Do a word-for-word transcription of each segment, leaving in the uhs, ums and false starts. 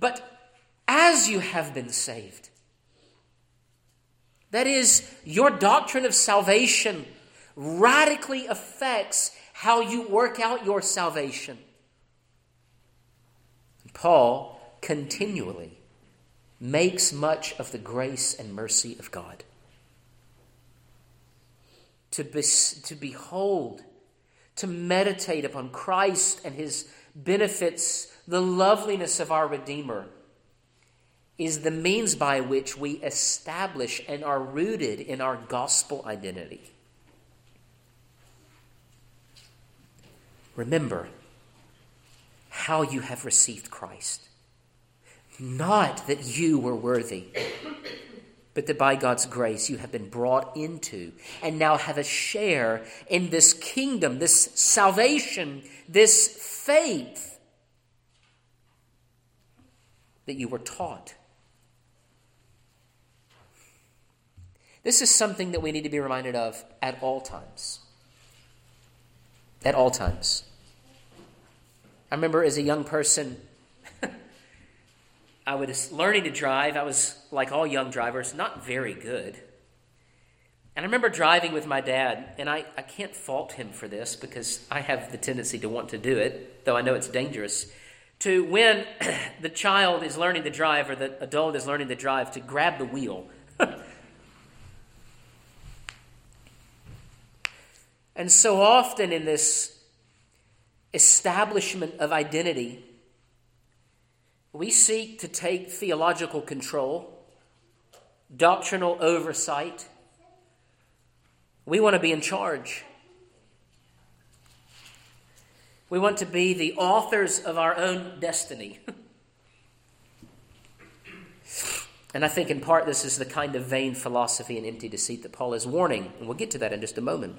But as you have been saved, that is, your doctrine of salvation radically affects how you work out your salvation. Paul continually makes much of the grace and mercy of God. To, be, to behold, to meditate upon Christ and his benefits, the loveliness of our Redeemer, is the means by which we establish and are rooted in our gospel identity. Remember how you have received Christ. Not that you were worthy, but that by God's grace you have been brought into and now have a share in this kingdom, this salvation, this faith that you were taught. This is something that we need to be reminded of at all times. At all times. I remember as a young person, I was learning to drive. I was, like all young drivers, not very good. And I remember driving with my dad, and I, I can't fault him for this because I have the tendency to want to do it, though I know it's dangerous, to when the child is learning to drive or the adult is learning to drive, to grab the wheel. And so often in this establishment of identity, we seek to take theological control, doctrinal oversight. We want to be in charge. We want to be the authors of our own destiny. And I think in part this is the kind of vain philosophy and empty deceit that Paul is warning, and we'll get to that in just a moment.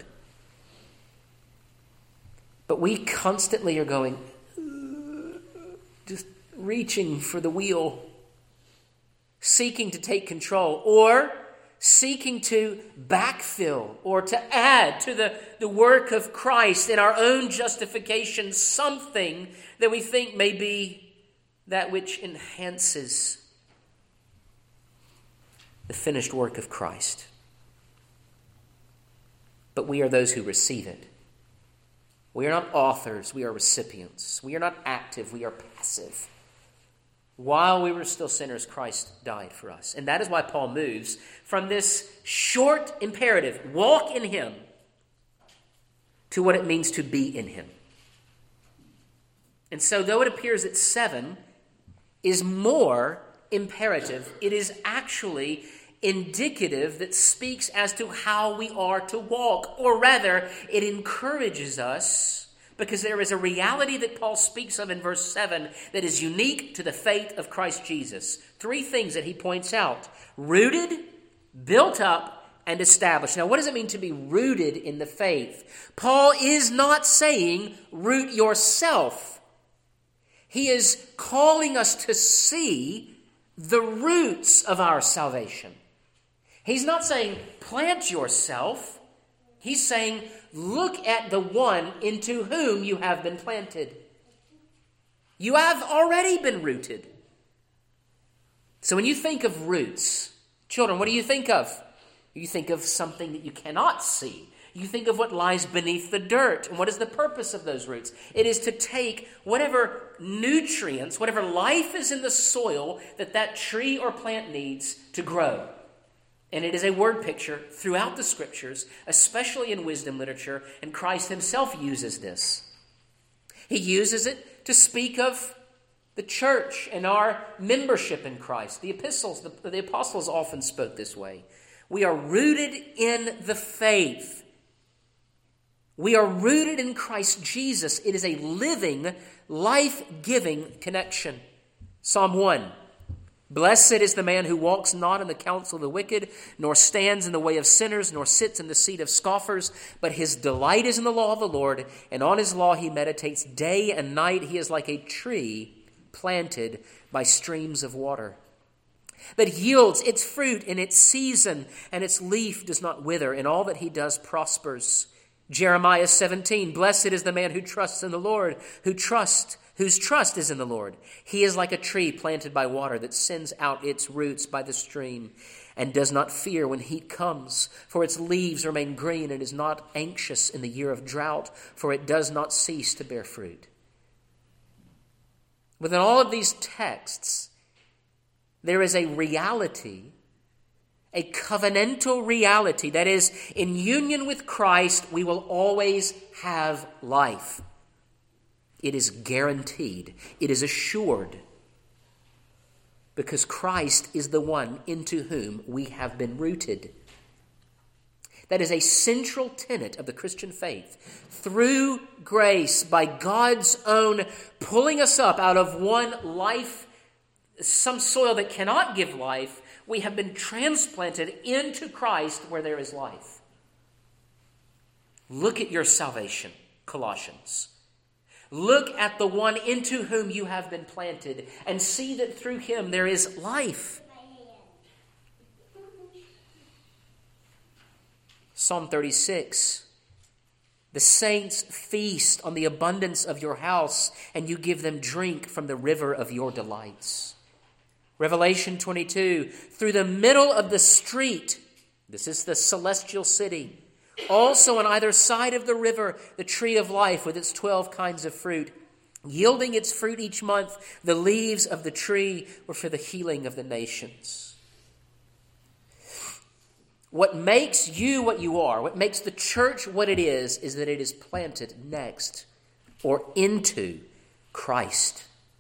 But we constantly are going, just reaching for the wheel, seeking to take control, or seeking to backfill or to add to the, the work of Christ in our own justification something that we think may be that which enhances the finished work of Christ. But we are those who receive it. We are not authors, we are recipients. We are not active, we are passive. While we were still sinners, Christ died for us. And that is why Paul moves from this short imperative, walk in him, to what it means to be in him. And so though it appears that seven is more imperative, it is actually indicative that speaks as to how we are to walk, or rather, it encourages us, because there is a reality that Paul speaks of in verse seven that is unique to the faith of Christ Jesus. Three things that he points out: rooted, built up, and established. Now, what does it mean to be rooted in the faith? Paul is not saying root yourself. He is calling us to see the roots of our salvation. He's not saying plant yourself. He's saying look at the one into whom you have been planted. You have already been rooted. So when you think of roots, children, what do you think of? You think of something that you cannot see. You think of what lies beneath the dirt. And what is the purpose of those roots? It is to take whatever nutrients, whatever life is in the soil that that tree or plant needs to grow. And it is a word picture throughout the Scriptures, especially in wisdom literature, and Christ himself uses this. He uses it to speak of the church and our membership in Christ. The epistles, the, the apostles often spoke this way. We are rooted in the faith. We are rooted in Christ Jesus. It is a living, life-giving connection. Psalm one. Blessed is the man who walks not in the counsel of the wicked, nor stands in the way of sinners, nor sits in the seat of scoffers, but his delight is in the law of the Lord, and on his law he meditates day and night. He is like a tree planted by streams of water, that yields its fruit in its season, and its leaf does not wither, and all that he does prospers. Jeremiah seventeen, blessed is the man who trusts in the Lord, who trusts, whose trust is in the Lord. He is like a tree planted by water that sends out its roots by the stream and does not fear when heat comes, for its leaves remain green and is not anxious in the year of drought, for it does not cease to bear fruit. Within all of these texts, there is a reality, a covenantal reality, that is, in union with Christ, we will always have life. It is guaranteed. It is assured. Because Christ is the one into whom we have been rooted. That is a central tenet of the Christian faith. Through grace, by God's own pulling us up out of one life, some soil that cannot give life, we have been transplanted into Christ where there is life. Look at your salvation, Colossians. Look at the one into whom you have been planted and see that through him there is life. Psalm thirty-six. The saints feast on the abundance of your house, and you give them drink from the river of your delights. Revelation twenty-two. Through the middle of the street, this is the celestial city, also on either side of the river, the tree of life with its twelve kinds of fruit, yielding its fruit each month. The leaves of the tree were for the healing of the nations. What makes you what you are, what makes the church what it is, is that it is planted next or into Christ.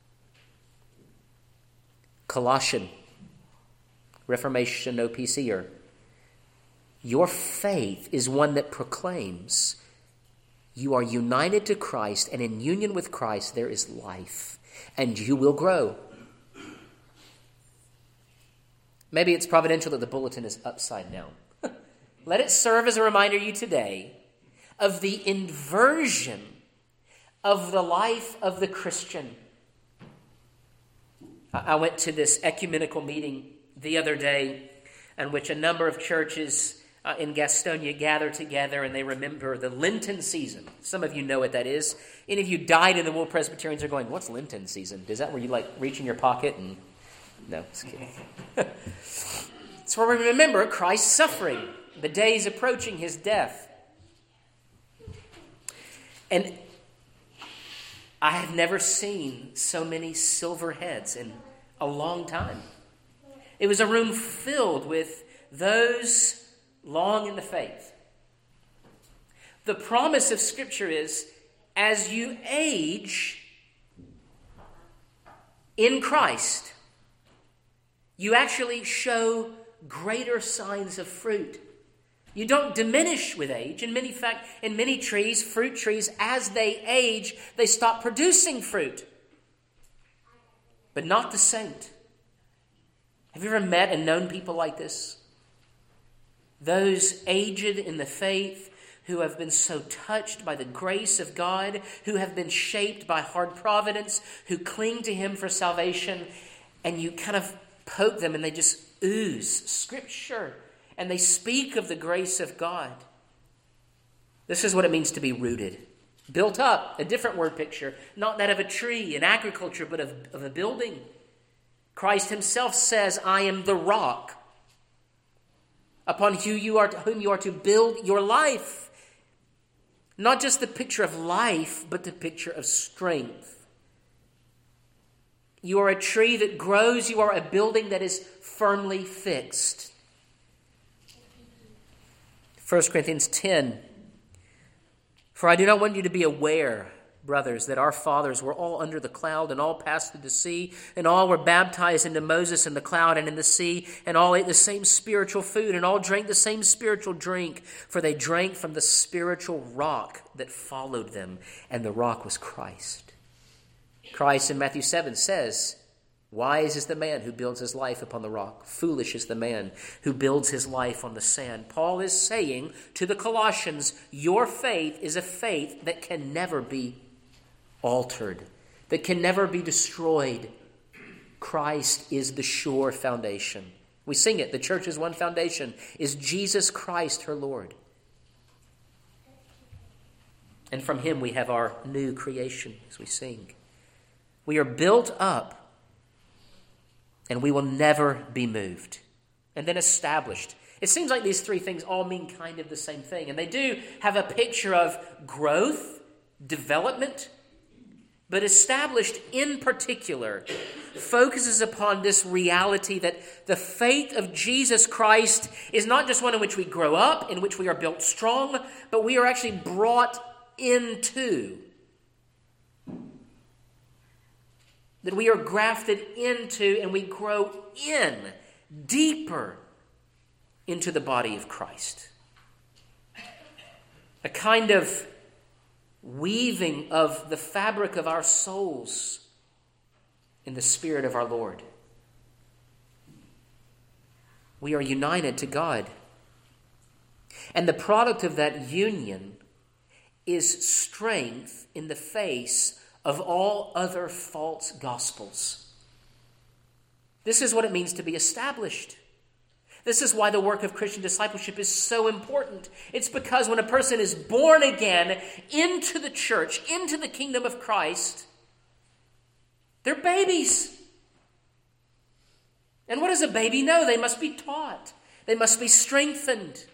Colossian, Reformation O P C-er. Your faith is one that proclaims you are united to Christ, and in union with Christ there is life, and you will grow. Maybe it's providential that the bulletin is upside down. Let it serve as a reminder to you today of the inversion of the life of the Christian. I went to this ecumenical meeting the other day in which a number of churches uh, in Gastonia gather together and they remember the Lenten season. Some of you know what that is. Any of you died in the wool Presbyterians are going, what's Lenten season? Is that where you like reach in your pocket and... No, just kidding. It's where we remember Christ's suffering, the days approaching his death. And I have never seen so many silver heads in a long time. It was a room filled with those long in the faith. The promise of Scripture is, as you age in Christ, you actually show greater signs of fruit. You don't diminish with age. In many fact, in many trees, fruit trees, as they age, they stop producing fruit. But not the saint. Have you ever met and known people like this? Those aged in the faith who have been so touched by the grace of God, who have been shaped by hard providence, who cling to him for salvation, and you kind of poke them and they just ooze Scripture and they speak of the grace of God. This is what it means to be rooted. Built up, a different word picture, not that of a tree in agriculture, but of, of a building. Christ himself says, I am the rock upon whom you are to, whom you are to build your life. Not just the picture of life, but the picture of strength. You are a tree that grows. You are a building that is firmly fixed. First Corinthians ten. For I do not want you to be aware, brothers, that our fathers were all under the cloud and all passed through the sea, and all were baptized into Moses in the cloud and in the sea, and all ate the same spiritual food, and all drank the same spiritual drink, for they drank from the spiritual rock that followed them, and the rock was Christ. Christ in Matthew seven says, wise is the man who builds his life upon the rock. Foolish is the man who builds his life on the sand. Paul is saying to the Colossians, your faith is a faith that can never be altered, that can never be destroyed. Christ is the sure foundation. We sing it, the church's one foundation is Jesus Christ, her Lord. And from him we have our new creation as we sing. We are built up, and we will never be moved. And then established. It seems like these three things all mean kind of the same thing. And they do have a picture of growth, development, but established in particular focuses upon this reality that the faith of Jesus Christ is not just one in which we grow up, in which we are built strong, but we are actually brought into. That we are grafted into and we grow in deeper into the body of Christ. A kind of weaving of the fabric of our souls in the Spirit of our Lord. We are united to God. And the product of that union is strength in the face of all other false gospels. This is what it means to be established. This is why the work of Christian discipleship is so important. It's because when a person is born again into the church, into the kingdom of Christ, they're babies. And what does a baby know? They must be taught. They must be strengthened.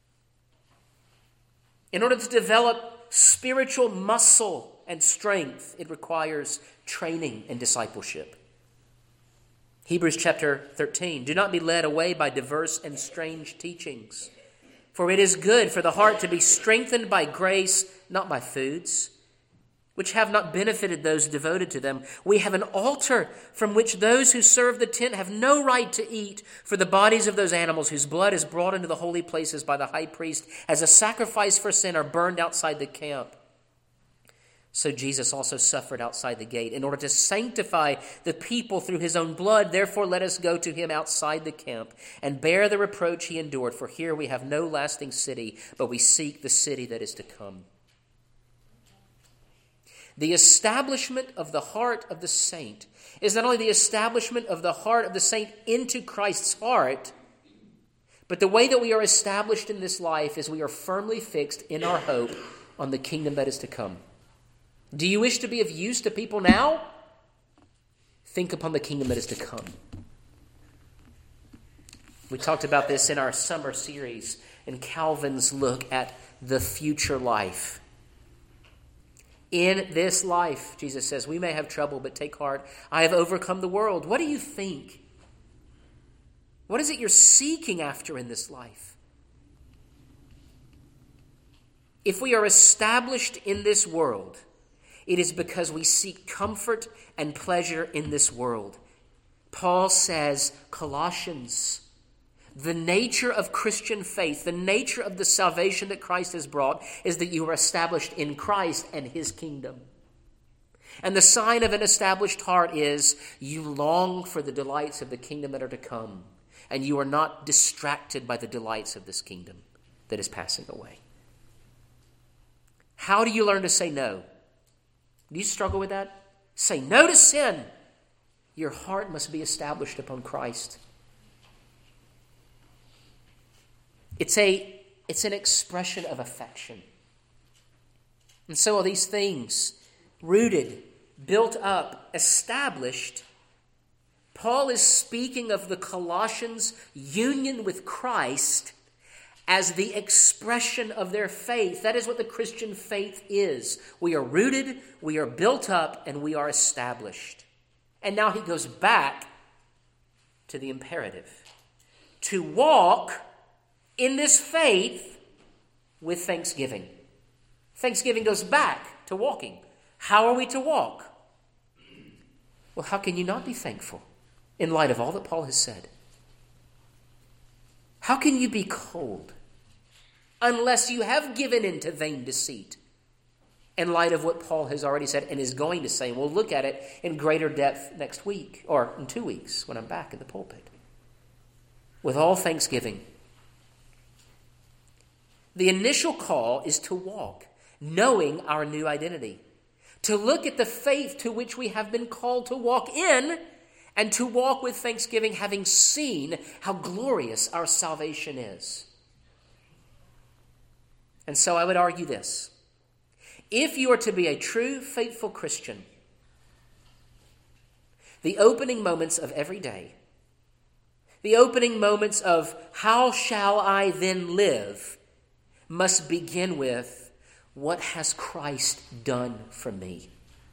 In order to develop spiritual muscle and strength, it requires training and discipleship. Hebrews chapter thirteen, do not be led away by diverse and strange teachings, for it is good for the heart to be strengthened by grace, not by foods, which have not benefited those devoted to them. We have an altar from which those who serve the tent have no right to eat, for the bodies of those animals whose blood is brought into the holy places by the high priest as a sacrifice for sin are burned outside the camp. So Jesus also suffered outside the gate in order to sanctify the people through his own blood. Therefore, let us go to him outside the camp and bear the reproach he endured. For here we have no lasting city, but we seek the city that is to come. The establishment of the heart of the saint is not only the establishment of the heart of the saint into Christ's heart, but the way that we are established in this life is we are firmly fixed in our hope on the kingdom that is to come. Do you wish to be of use to people now? Think upon the kingdom that is to come. We talked about this in our summer series in Calvin's look at the future life. In this life, Jesus says, we may have trouble, but take heart. I have overcome the world. What do you think? What is it you're seeking after in this life? If we are established in this world, it is because we seek comfort and pleasure in this world. Paul says, Colossians, the nature of Christian faith, the nature of the salvation that Christ has brought is that you are established in Christ and his kingdom. And the sign of an established heart is you long for the delights of the kingdom that are to come, and you are not distracted by the delights of this kingdom that is passing away. How do you learn to say no? Do you struggle with that? Say no to sin. Your heart must be established upon Christ. It's a, it's an expression of affection. And so are these things, rooted, built up, established. Paul is speaking of the Colossians' union with Christ as the expression of their faith. That is what the Christian faith is. We are rooted, we are built up, and we are established. And now he goes back to the imperative. To walk in this faith with thanksgiving. Thanksgiving goes back to walking. How are we to walk? Well, how can you not be thankful in light of all that Paul has said? How can you be cold unless you have given in to vain deceit in light of what Paul has already said and is going to say? And we'll look at it in greater depth next week or in two weeks when I'm back in the pulpit. With all thanksgiving. The initial call is to walk, knowing our new identity. To look at the faith to which we have been called to walk in, and to walk with thanksgiving, having seen how glorious our salvation is. And so I would argue this. If you are to be a true, faithful Christian, the opening moments of every day, the opening moments of how shall I then live, must begin with, what has Christ done for me?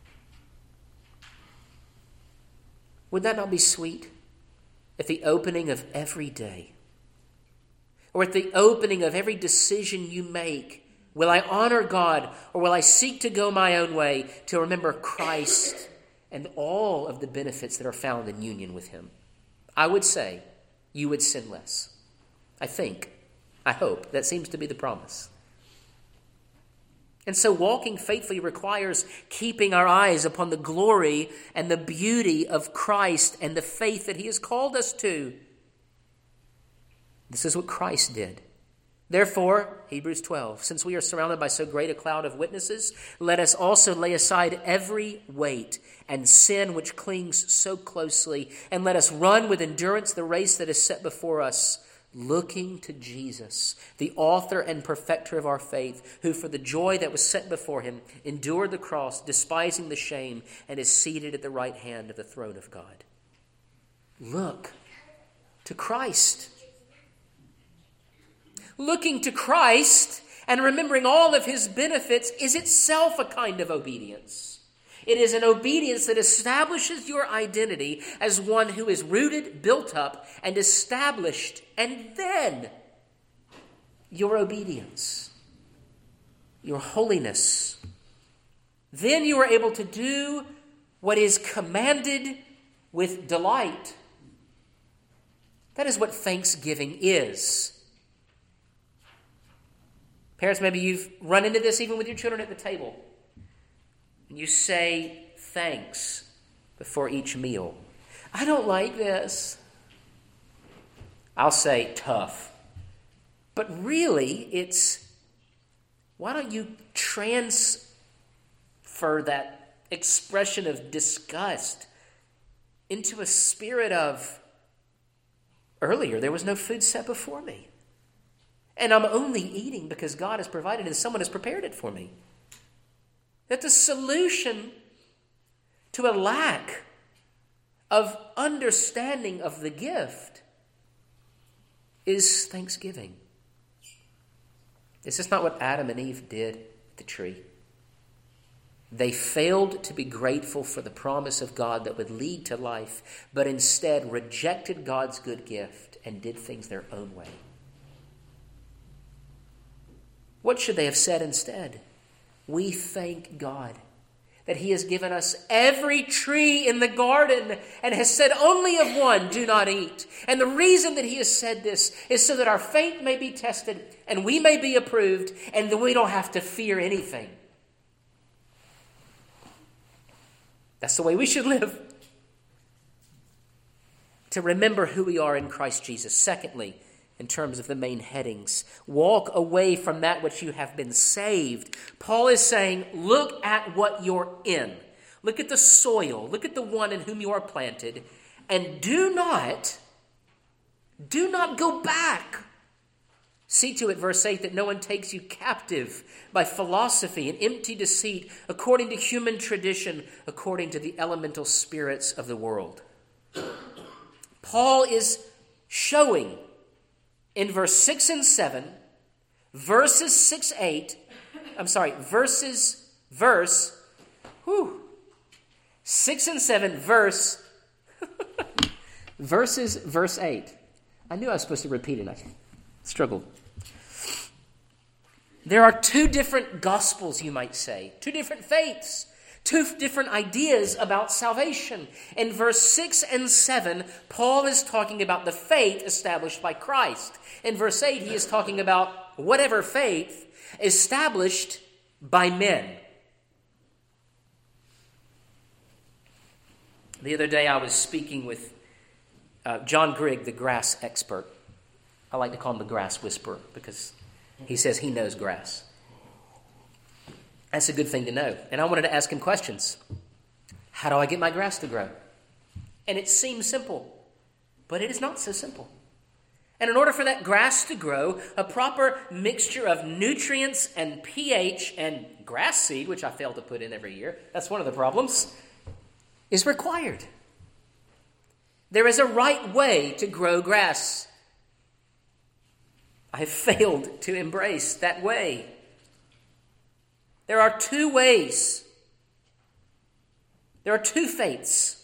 Would that not be sweet? At the opening of every day, or at the opening of every decision you make, will I honor God or will I seek to go my own way, to remember Christ and all of the benefits that are found in union with him? I would say you would sin less. I think, I hope, that seems to be the promise. And so walking faithfully requires keeping our eyes upon the glory and the beauty of Christ and the faith that he has called us to. This is what Christ did. Therefore, Hebrews twelve, since we are surrounded by so great a cloud of witnesses, let us also lay aside every weight and sin which clings so closely, and let us run with endurance the race that is set before us, looking to Jesus, the author and perfecter of our faith, who for the joy that was set before him endured the cross, despising the shame, and is seated at the right hand of the throne of God. Look to Christ. Looking to Christ and remembering all of his benefits is itself a kind of obedience. It is an obedience that establishes your identity as one who is rooted, built up, and established, and then your obedience, your holiness. Then you are able to do what is commanded with delight. That is what thanksgiving is. Parents, maybe you've run into this even with your children at the table. And you say thanks before each meal. I don't like this. I'll say tough. But really, it's, why don't you transfer that expression of disgust into a spirit of, earlier there was no food set before me. And I'm only eating because God has provided and someone has prepared it for me. That the solution to a lack of understanding of the gift is thanksgiving. Is this not what Adam and Eve did at the tree? They failed to be grateful for the promise of God that would lead to life, but instead rejected God's good gift and did things their own way. What should they have said instead? We thank God that he has given us every tree in the garden and has said only of one, do not eat. And the reason that he has said this is so that our faith may be tested and we may be approved and that we don't have to fear anything. That's the way we should live. To remember who we are in Christ Jesus. Secondly, in terms of the main headings, walk away from that which you have been saved. Paul is saying, look at what you're in. Look at the soil. Look at the one in whom you are planted. And do not, do not go back. See to it, verse eight, that no one takes you captive by philosophy and empty deceit, according to human tradition, according to the elemental spirits of the world. Paul is showing in verse six and seven, verses six, eight, I'm sorry, verses, verse, whew, six and seven, verse, verses, verse eight. I knew I was supposed to repeat it. I struggled. There are two different gospels, you might say, two different faiths, two different ideas about salvation. In verse six and seven, Paul is talking about the faith established by Christ. In verse eight, he is talking about whatever faith established by men. The other day I was speaking with uh, John Grigg, the grass expert. I like to call him the grass whisperer because he says he knows grass. That's a good thing to know. And I wanted to ask him questions. How do I get my grass to grow? And it seems simple, but it is not so simple. And in order for that grass to grow, a proper mixture of nutrients and pH and grass seed, which I fail to put in every year, that's one of the problems, is required. There is a right way to grow grass. I have failed to embrace that way. There are two ways. There are two faiths.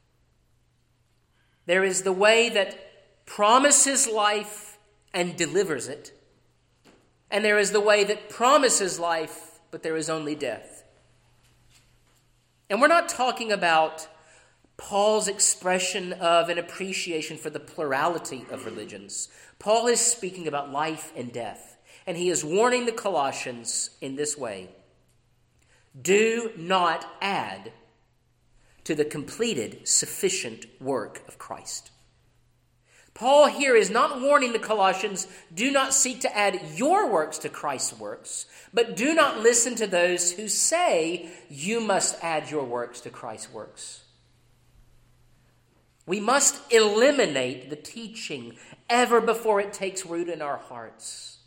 There is the way that promises life and delivers it. And there is the way that promises life, but there is only death. And we're not talking about Paul's expression of an appreciation for the plurality of religions. Paul is speaking about life and death. And he is warning the Colossians in this way. Do not add to the completed, sufficient work of Christ. Paul here is not warning the Colossians, do not seek to add your works to Christ's works, but do not listen to those who say you must add your works to Christ's works. We must eliminate the teaching ever before it takes root in our hearts.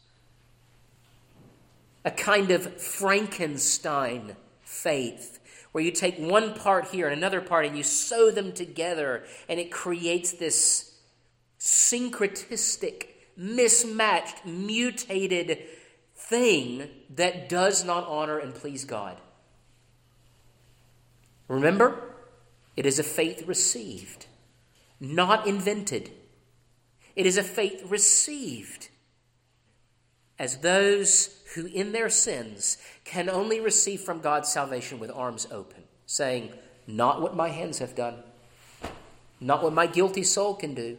A kind of Frankenstein faith, where you take one part here and another part and you sew them together, and it creates this syncretistic, mismatched, mutated thing that does not honor and please God. Remember, it is a faith received, not invented. It is a faith received as those who in their sins can only receive from God salvation with arms open, saying, not what my hands have done, not what my guilty soul can do.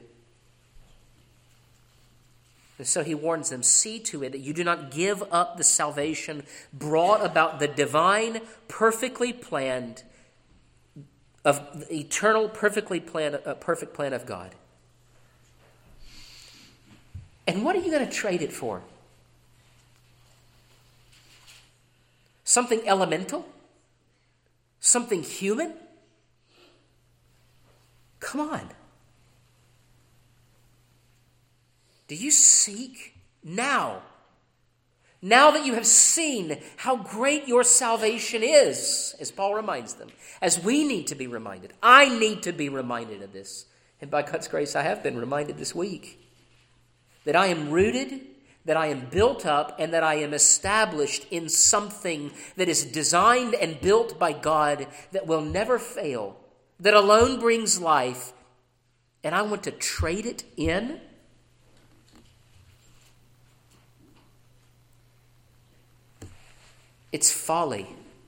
And so he warns them, see to it that you do not give up the salvation brought about the divine, perfectly planned, of the eternal, perfectly planned, uh, perfect plan of God. And what are you going to trade it for? Something elemental? Something human? Come on. Do you seek now? Now that you have seen how great your salvation is, as Paul reminds them, as we need to be reminded. I need to be reminded of this. And by God's grace, I have been reminded this week that I am rooted, that I am built up, and that I am established in something that is designed and built by God that will never fail, that alone brings life, and I want to trade it in. It's folly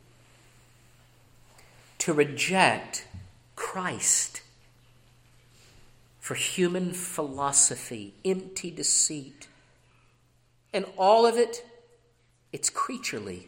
to reject Christ for human philosophy, empty deceit. And all of it, it's creaturely.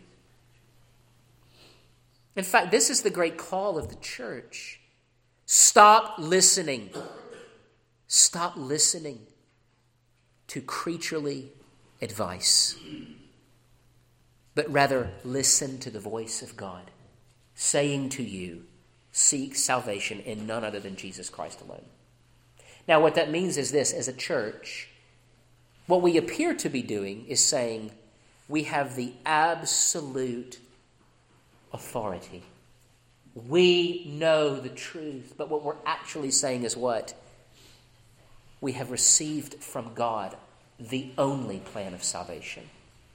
In fact, this is the great call of the church. Stop listening. Stop listening to creaturely advice, but rather listen to the voice of God, saying to you, seek salvation in none other than Jesus Christ alone. Now, what that means is this: as a church, what we appear to be doing is saying we have the absolute authority. We know the truth, but what we're actually saying is what? We have received from God the only plan of salvation.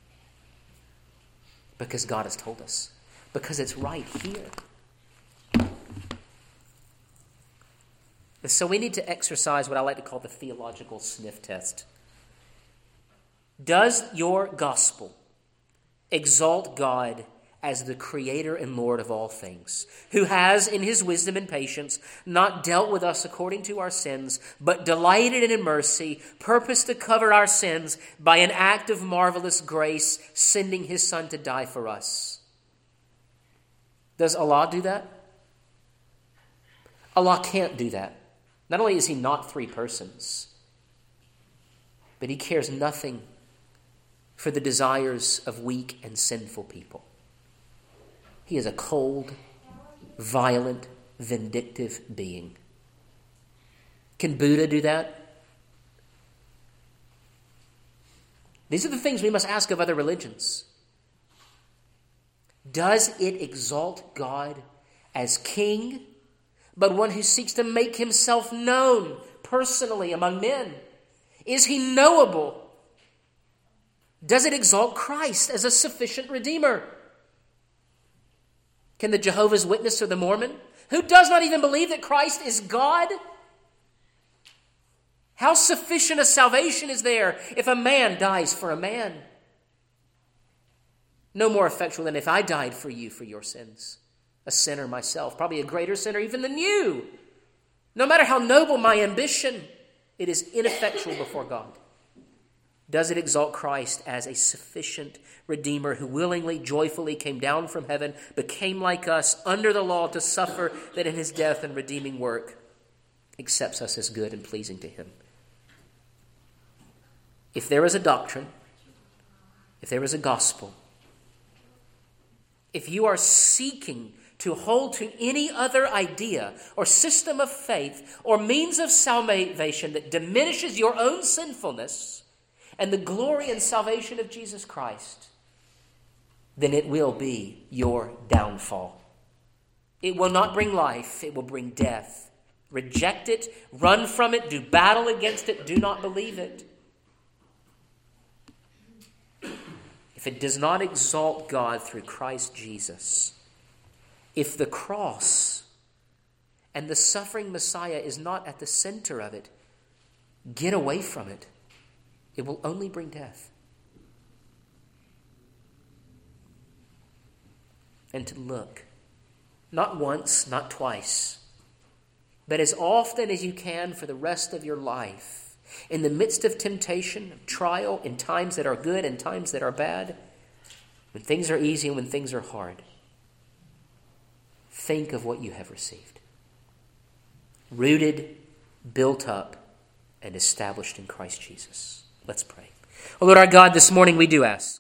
Because God has told us. Because it's right here. So we need to exercise what I like to call the theological sniff test. Does your gospel exalt God as the creator and Lord of all things, who has, in his wisdom and patience, not dealt with us according to our sins, but delighted in mercy, purposed to cover our sins by an act of marvelous grace, sending his Son to die for us? Does Allah do that? Allah can't do that. Not only is he not three persons, but he cares nothing for the desires of weak and sinful people. He is a cold, violent, vindictive being. Can Buddha do that? These are the things we must ask of other religions. Does it exalt God as king, but one who seeks to make himself known personally among men? Is he knowable? Does it exalt Christ as a sufficient Redeemer? Can the Jehovah's Witness or the Mormon, who does not even believe that Christ is God, how sufficient a salvation is there if a man dies for a man? No more effectual than if I died for you for your sins. A sinner myself, probably a greater sinner even than you. No matter how noble my ambition, it is ineffectual before God. Does it exalt Christ as a sufficient Redeemer who willingly, joyfully came down from heaven, became like us under the law to suffer, that in his death and redeeming work accepts us as good and pleasing to him? If there is a doctrine, if there is a gospel, if you are seeking to hold to any other idea or system of faith or means of salvation that diminishes your own sinfulness and the glory and salvation of Jesus Christ, then it will be your downfall. It will not bring life, it will bring death. Reject it, run from it, do battle against it, do not believe it. If it does not exalt God through Christ Jesus, if the cross and the suffering Messiah is not at the center of it, get away from it. It will only bring death. And to look, not once, not twice, but as often as you can for the rest of your life, in the midst of temptation, of trial, in times that are good and times that are bad, when things are easy and when things are hard, think of what you have received. Rooted, built up, and established in Christ Jesus. Let's pray. Oh Lord our God, this morning we do ask